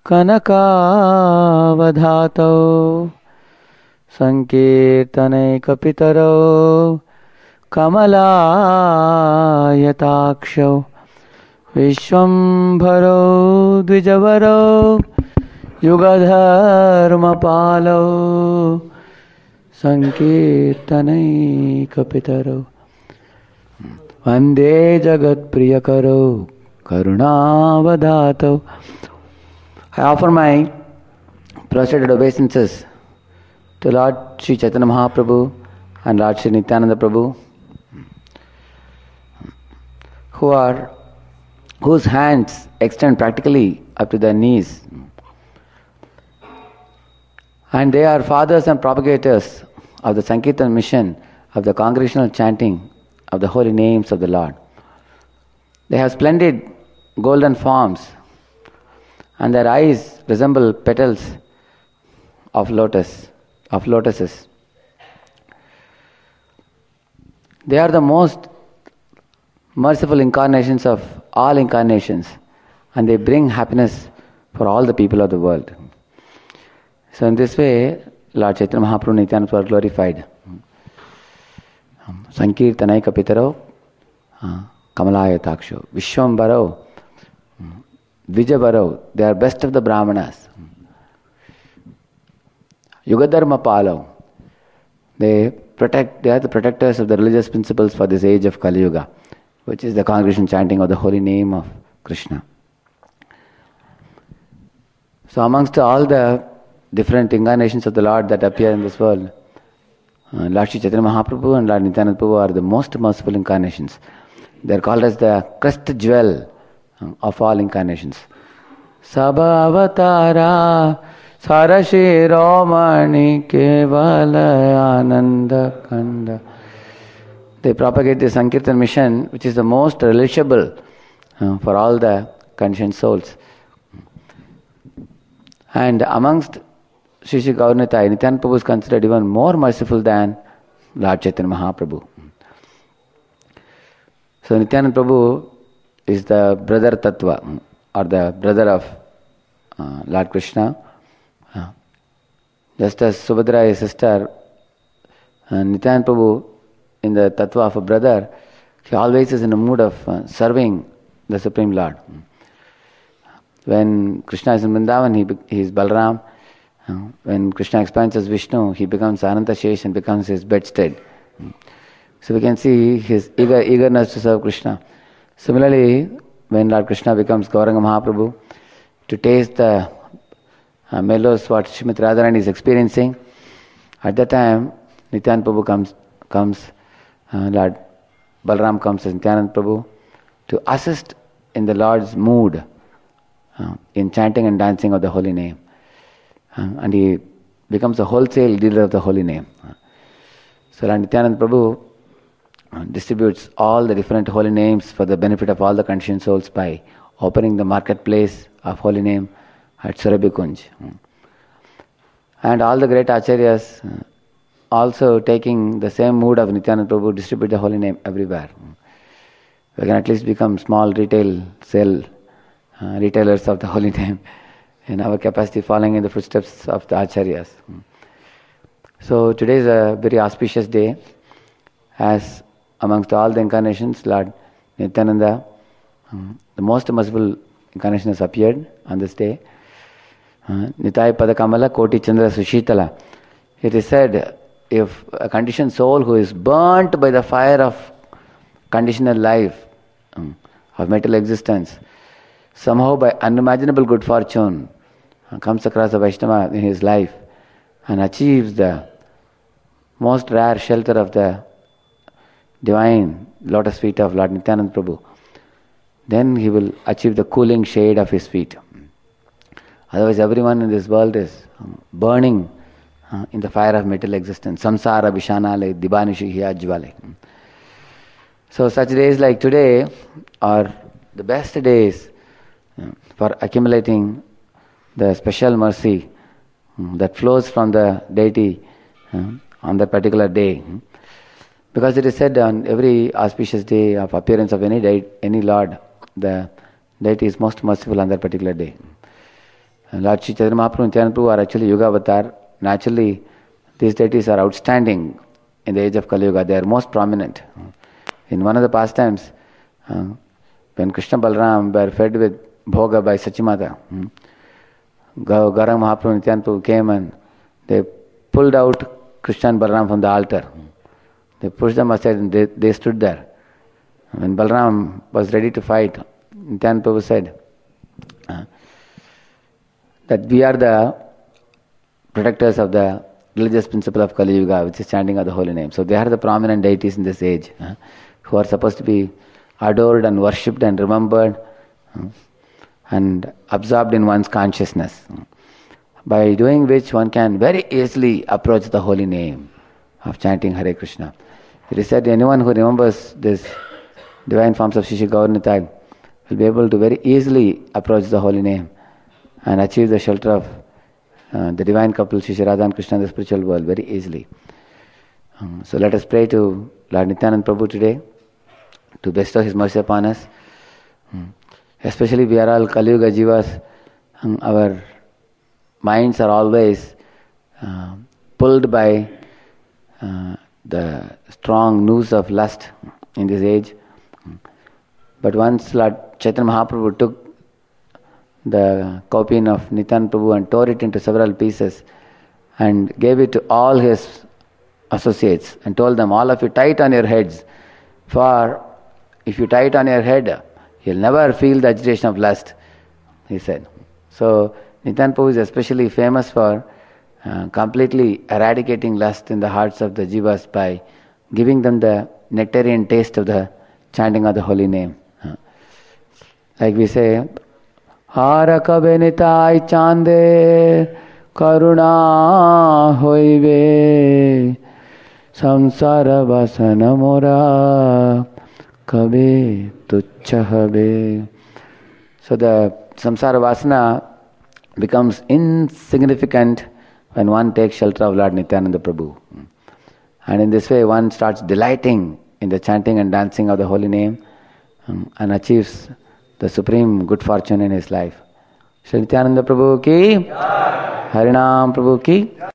कनकावधातौ संकीर्तनैकपितरौ कमलायताक्षौ विश्वम्भरौ द्विजवरौ युगधर्मपालौ संकीर्तनैकपितरौ Vande जगत्प्रियकरौ करुणावधातौ. I offer my prostrated obeisances to Lord Sri Chaitanya Mahaprabhu and Lord Sri Nityananda Prabhu, whose hands extend practically up to their knees, and they are fathers and propagators of the Sankirtan mission of the congregational chanting of the holy names of the Lord. They have splendid golden forms, and their eyes resemble petals of lotuses. They are the most merciful incarnations of all incarnations, and they bring happiness for all the people of the world. So in this way, Lord Chaitanya Mahaprabhu Nityananda were glorified. Sankirtanaika Pitaro Kamalaya Vishwambaro Vijabaro, they are best of the Brahmanas. Yugadharma Palo, they are the protectors of the religious principles for this age of Kali Yuga, which is the congregation chanting of the holy name of Krishna. So amongst all the different incarnations of the Lord that appear in this world, Lord Sri Chaitanya Mahaprabhu and Lord Nityananda Prabhu are the most merciful incarnations. They are called as the crest jewel of all incarnations. Sabha avatara sarashiromani kevala ananda kanda. They propagate the Sankirtan mission, which is the most relishable for all the conditioned souls. And amongst Sri Sri Gauranitai, Nityananda Prabhu is considered even more merciful than Lord Chaitanya Mahaprabhu. So Nityananda Prabhu is the brother Tattva, or the brother of Lord Krishna. Just as Subhadra is sister, Nityananda Prabhu, in the Tattva of a brother, he always is in a mood of serving the Supreme Lord. When Krishna is in Vrindavan, he is Balram. When Krishna expands as Vishnu, he becomes Ananta Shesh and becomes his bedstead. So we can see his eagerness to serve Krishna. Similarly, when Lord Krishna becomes Gauranga Mahaprabhu, to taste the mellows what Srimati Radharani is experiencing, at that time Nityananda Prabhu comes, Lord Balram comes as Nityananda Prabhu to assist in the Lord's mood in chanting and dancing of the holy name. And he becomes a wholesale leader of the holy name. So Lord Nityananda Prabhu distributes all the different holy names for the benefit of all the conditioned souls by opening the marketplace of holy name at Surabhi Kunj. And all the great acharyas also taking the same mood of Nityananda Prabhu distribute the holy name everywhere. We can at least become small retailers of the holy name in our capacity, following in the footsteps of the acharyas. So today is a very auspicious day, as amongst all the incarnations, Lord Nityananda, the most merciful incarnation, has appeared on this day. Nitai Padakamala Koti Chandra Sushitala. It is said, if a conditioned soul who is burnt by the fire of conditional life, of material existence, somehow by unimaginable good fortune comes across a Vaishnava in his life and achieves the most rare shelter of the divine lotus feet of Lord Nityananda Prabhu, then he will achieve the cooling shade of his feet. Otherwise everyone in this world is burning in the fire of material existence. Samsara Vishanale Dibanishi Hiyajvale. So such days like today are the best days for accumulating the special mercy that flows from the deity on that particular day. Because it is said on every auspicious day of appearance of any Lord, the deity is most merciful on that particular day. Lord Sri Chaitanya Mahaprabhu and Nityananda Prabhu are actually Yuga Avatar. Naturally, these deities are outstanding in the age of Kali Yuga. They are most prominent. In one of the pastimes, when Krishna Balaram were fed with bhoga by Sachimata, Gauranga Mahaprabhu and Nityananda Prabhu came and they pulled out Krishna and Balaram from the altar. They pushed them aside and they stood there. When Balaram was ready to fight, Nityananda Prabhu said that we are the protectors of the religious principle of Kali Yuga, which is chanting of the holy name. So they are the prominent deities in this age, who are supposed to be adored and worshipped and remembered and absorbed in one's consciousness, by doing which one can very easily approach the holy name of chanting Hare Krishna. It is said anyone who remembers this divine forms of Shri Gaur-Nitai will be able to very easily approach the holy name and achieve the shelter of the divine couple Shri Radha and Krishna in the spiritual world very easily. So let us pray to Lord Nityananda Prabhu today to bestow his mercy upon us. Especially we are all Kali Yuga Jivas. Our minds are always pulled by the strong noose of lust in this age. But once Lord Chaitanya Mahaprabhu took the copy of Nityananda Prabhu and tore it into several pieces and gave it to all his associates and told them, all of you tie it on your heads, for if you tie it on your head, you'll never feel the agitation of lust, he said. So Nityananda Prabhu is especially famous for completely eradicating lust in the hearts of the jivas by giving them the nectarian taste of the chanting of the holy name. Like we say, Hara kabe nitai chande karuna hoibe samsara vasana mora kabe tuchha habe. So the samsara vasana becomes insignificant when one takes shelter of Lord Nityananda Prabhu. And in this way one starts delighting in the chanting and dancing of the holy name and achieves the supreme good fortune in his life. Shri Nityananda Prabhu ki, Harinam Prabhu ki.